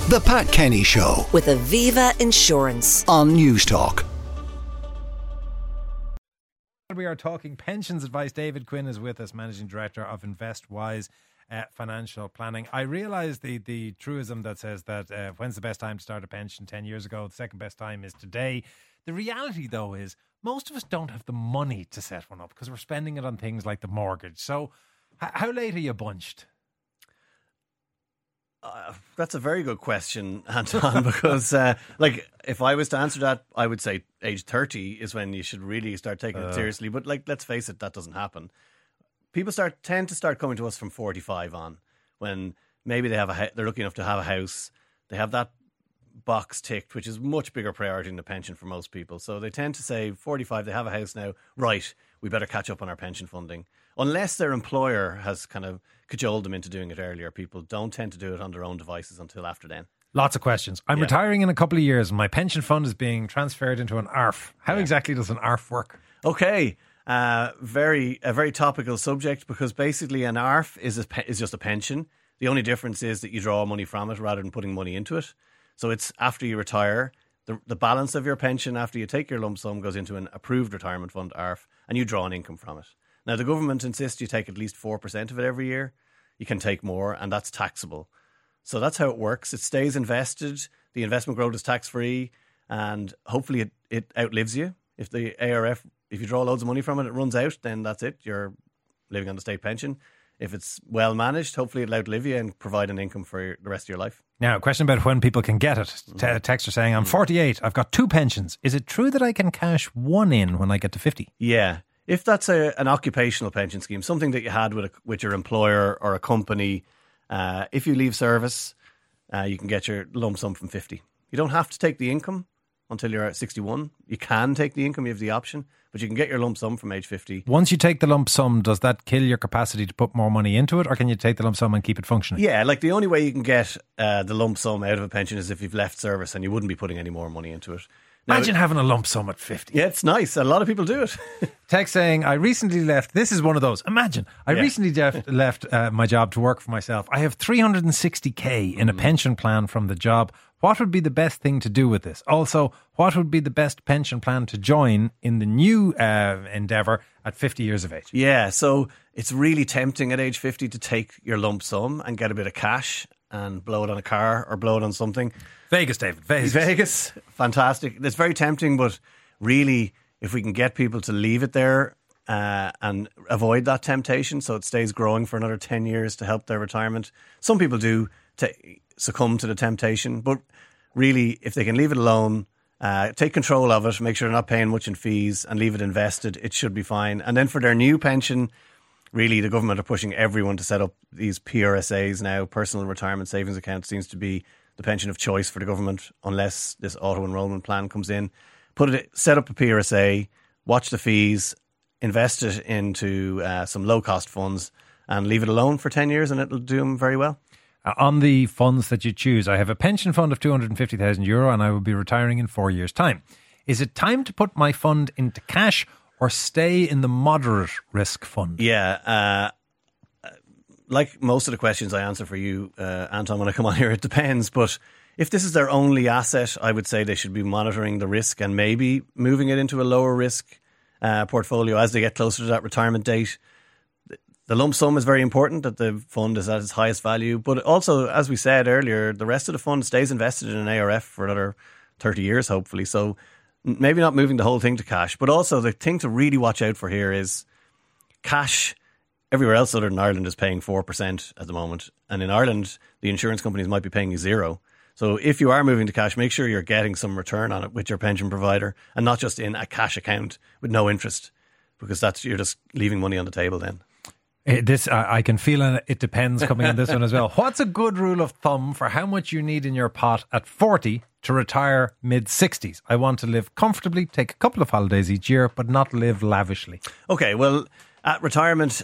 The Pat Kenny Show with Aviva Insurance on Newstalk. We are talking pensions advice. David Quinn is with us, Managing Director of InvestWise Financial Planning. I realise the truism that says that when's the best time to start a pension? 10 years ago. The second best time is today. The reality, though, is most of us don't have the money to set one up because we're spending it on things like the mortgage. So how late are you bunched? That's a very good question, Anton, because if I was to answer that, I would say age 30 is when you should really start taking it seriously. But let's face it, that doesn't happen. People tend to start coming to us from 45 on, when maybe they're lucky enough to have a house. They have that box ticked, which is much bigger priority than the pension for most people. So they tend to say 45, they have a house now, right, we better catch up on our pension funding. Unless their employer has kind of cajoled them into doing it earlier, people don't tend to do it on their own devices until after then. Lots of questions. I'm retiring in a couple of years and my pension fund is being transferred into an ARF. How exactly does an ARF work? Okay, a very topical subject, because basically an ARF is just a pension. The only difference is that you draw money from it rather than putting money into it. So it's after you retire, the balance of your pension after you take your lump sum goes into an approved retirement fund, ARF, and you draw an income from it. Now, the government insists you take at least 4% of it every year. You can take more, and that's taxable. So that's how it works. It stays invested. The investment growth is tax-free, and hopefully it outlives you. If the ARF, if you draw loads of money from it, it runs out, then that's it. You're living on the state pension. If it's well managed, hopefully it'll outlive you and provide an income for the rest of your life. Now, a question about when people can get it. Texter saying, I'm 48, I've got 2 pensions. Is it true that I can cash one in when I get to 50? Yeah. If that's an occupational pension scheme, something that you had with your employer or a company, if you leave service, you can get your lump sum from 50. You don't have to take the income until you're at 61. You can take the income, you have the option, but you can get your lump sum from age 50. Once you take the lump sum, does that kill your capacity to put more money into it, or can you take the lump sum and keep it functioning? Yeah, the only way you can get the lump sum out of a pension is if you've left service and you wouldn't be putting any more money into it. Imagine having a lump sum at 50. Yeah, it's nice. A lot of people do it. Text saying, I recently left. This is one of those. Imagine, I recently left my job to work for myself. I have 360k in a pension plan from the job. What would be the best thing to do with this? Also, what would be the best pension plan to join in the new endeavour at 50 years of age? Yeah, so it's really tempting at age 50 to take your lump sum and get a bit of cash and blow it on a car or blow it on something. Vegas, David. Vegas. Fantastic. It's very tempting, but really, if we can get people to leave it there and avoid that temptation so it stays growing for another 10 years to help their retirement. Some people do succumb to the temptation, but really, if they can leave it alone, take control of it, make sure they're not paying much in fees and leave it invested, it should be fine. And then for their new pension, really, the government are pushing everyone to set up these PRSAs now. Personal Retirement Savings Account seems to be the pension of choice for the government, unless this auto-enrollment plan comes in. Set up a PRSA, watch the fees, invest it into some low-cost funds, and leave it alone for 10 years, and it'll do them very well. On the funds that you choose, I have a pension fund of €250,000 and I will be retiring in 4 years' time. Is it time to put my fund into cash or stay in the moderate risk fund? Yeah, like most of the questions I answer for you, Anton, when I come on here, it depends. But if this is their only asset, I would say they should be monitoring the risk and maybe moving it into a lower risk portfolio as they get closer to that retirement date. The lump sum is very important, that the fund is at its highest value. But also, as we said earlier, the rest of the fund stays invested in an ARF for another 30 years, hopefully. So maybe not moving the whole thing to cash. But also, the thing to really watch out for here is cash. Everywhere else other than Ireland is paying 4% at the moment. And in Ireland, the insurance companies might be paying you 0. So if you are moving to cash, make sure you're getting some return on it with your pension provider and not just in a cash account with no interest, because you're just leaving money on the table then. I can feel it depends coming on this one as well. What's a good rule of thumb for how much you need in your pot at 40 to retire mid-60s? I want to live comfortably, take a couple of holidays each year, but not live lavishly. Okay, well, at retirement,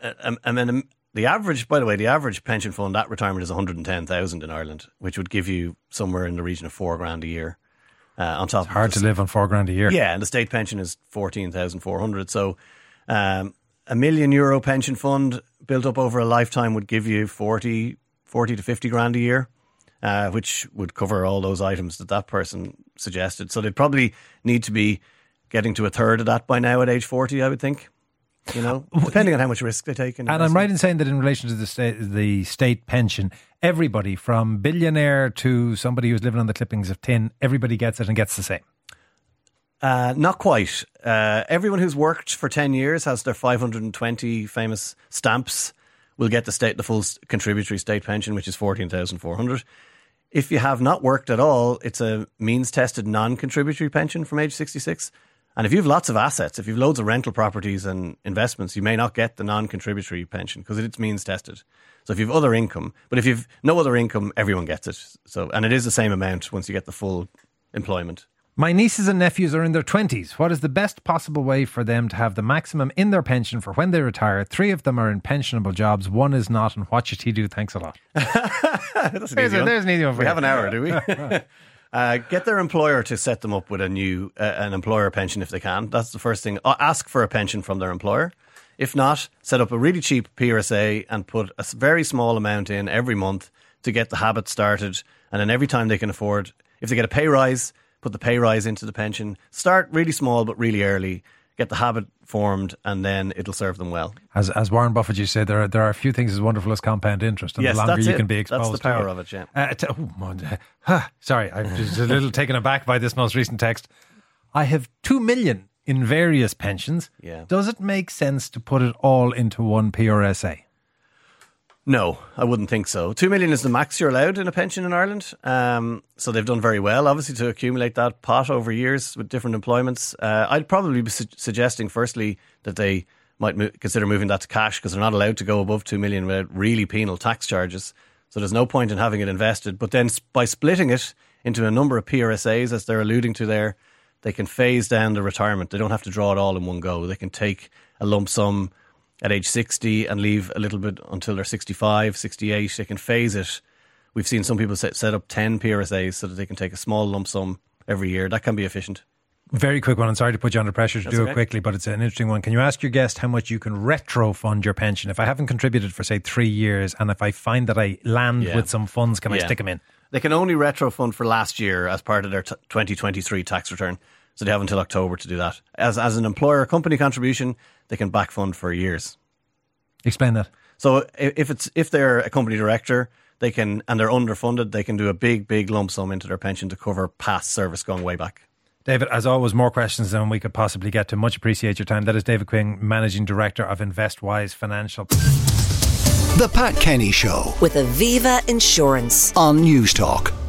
the average pension fund at retirement is 110,000 in Ireland, which would give you somewhere in the region of $4,000 a year. On top, it's hard to live on €4,000 a year. Yeah, and the state pension is 14,400. So, €1 million pension fund built up over a lifetime would give you 40 to 50 grand a year. which would cover all those items that person suggested. So they'd probably need to be getting to a third of that by now at age 40, I would think. Depending on how much risk they take. And I'm right in saying that in relation to the state pension, everybody from billionaire to somebody who's living on the clippings of tin, everybody gets it and gets the same. Not quite. Everyone who's worked for 10 years has their 520 famous stamps, will get the full contributory state pension, which is 14,400. If you have not worked at all, it's a means-tested non-contributory pension from age 66. And if you have lots of assets, if you have loads of rental properties and investments, you may not get the non-contributory pension because it's means-tested. So if you have other income, but if you have no other income, everyone gets it. And it is the same amount once you get the full employment. My nieces and nephews are in their 20s. What is the best possible way for them to have the maximum in their pension for when they retire? 3 of them are in pensionable jobs. 1 is not. And what should he do? Thanks a lot. There's an easy one for we you. have an hour, do we? Get their employer to set them up with an employer pension if they can. That's the first thing. Ask for a pension from their employer. If not, set up a really cheap PRSA and put a very small amount in every month to get the habit started. And then every time they can afford, if they get a pay rise, put the pay rise into the pension. Start really small but really early. Get the habit formed, and then it'll serve them well. As Warren Buffett used to say, there are a few things as wonderful as compound interest, and yes, the longer you can be exposed. That's the power of it, yeah. Sorry, I'm just a little taken aback by this most recent text. I have 2 million in various pensions. Yeah. Does it make sense to put it all into one PRSA? No, I wouldn't think so. 2 million is the max you're allowed in a pension in Ireland. So they've done very well, obviously, to accumulate that pot over years with different employments. I'd probably be suggesting, firstly, that they might consider moving that to cash because they're not allowed to go above 2 million without really penal tax charges. So there's no point in having it invested. But then by splitting it into a number of PRSAs, as they're alluding to there, they can phase down the retirement. They don't have to draw it all in one go. They can take a lump sum at age 60 and leave a little bit until they're 65, 68. They can phase it. We've seen some people set up 10 PRSAs so that they can take a small lump sum every year. That can be efficient. Very quick one. I'm sorry to put you under pressure to do it quickly, but it's an interesting one. Can you ask your guest how much you can retro fund your pension? If I haven't contributed for, say, 3 years, and if I find that I land with some funds, can I stick them in? They can only retro fund for last year as part of their 2023 tax return. So they have until October to do that. As an employer company contribution, they can back fund for years. Explain that. So if they're a company director, they can, and they're underfunded, they can do a big lump sum into their pension to cover past service going way back. David, as always, more questions than we could possibly get to. Much appreciate your time. That is David Quinn, Managing Director of InvestWise Financial. The Pat Kenny Show with Aviva Insurance on News Talk.